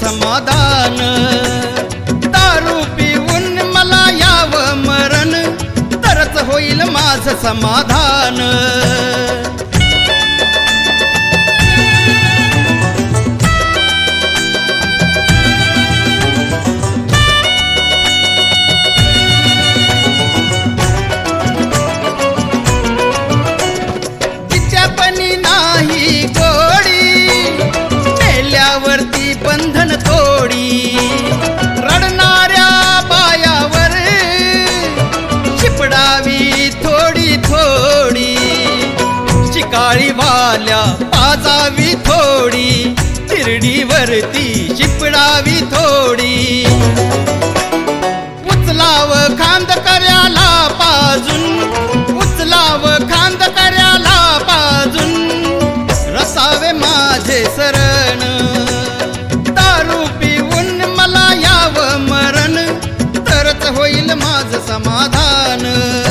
समाधान. दारू पिऊन मला यावं मरण, तरच होईल माझं समाधान. तिच्यापणी नाही गोडी, मेल्यावरती बंधन तोडी. रडणाऱ्या बायावर शिपडावी थोडी थोडी. शिकाळी वाल्या पाजावी थोडी, तिरडीवरती शिपडावी थोडी. उचलाव खांद कर्याला पाजून, उचलाव खांद कर्याला पाजून. रसावे माझे शरण, दारू पिऊन मला यावं मरण, तरच होईल माझं समाधान.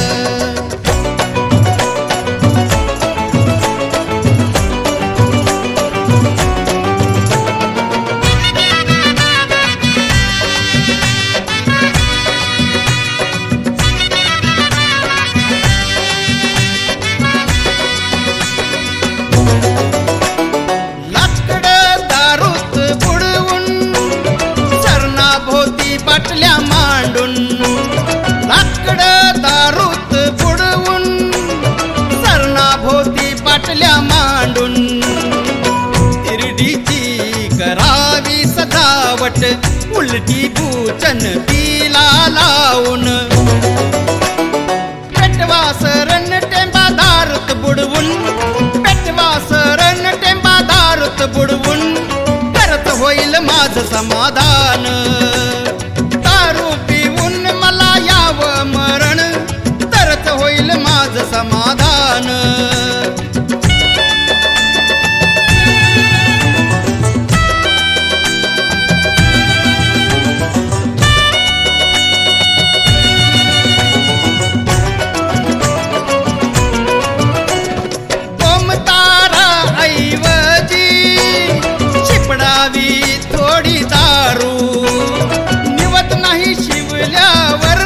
बाटल्या मांडून, लाकडं दारूत बुडवून, सरणाभोवती बाटल्या मांडून. तिरडीची करावी सजावट, उलटी भूचन तिला लावून. पेटवा सरण टेंबा दारूत बुडवून, पेटवा सरण टेंबा दारूत बुडवून. करत होईल माझं समाधान. दारू पिऊन मला यावं मरण, तरच होईल माझं समाधान. गोमतारा ऐवजी शिपडावी थोडी दारू. नाही शिवल्यावर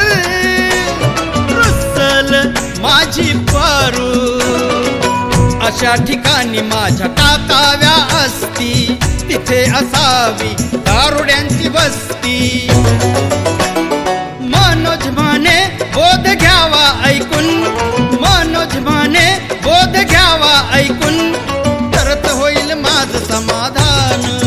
रुसल माझी पारू. अशा ठिकाणी माझ्या टाकाव्या असती, तिथे असावी दारुड्यांची वस्ती. मनोज म्हणे बोध घ्यावा ऐकून, मनोज म्हणे बोध घ्यावा ऐकून. तरच होईल माझं समाधान.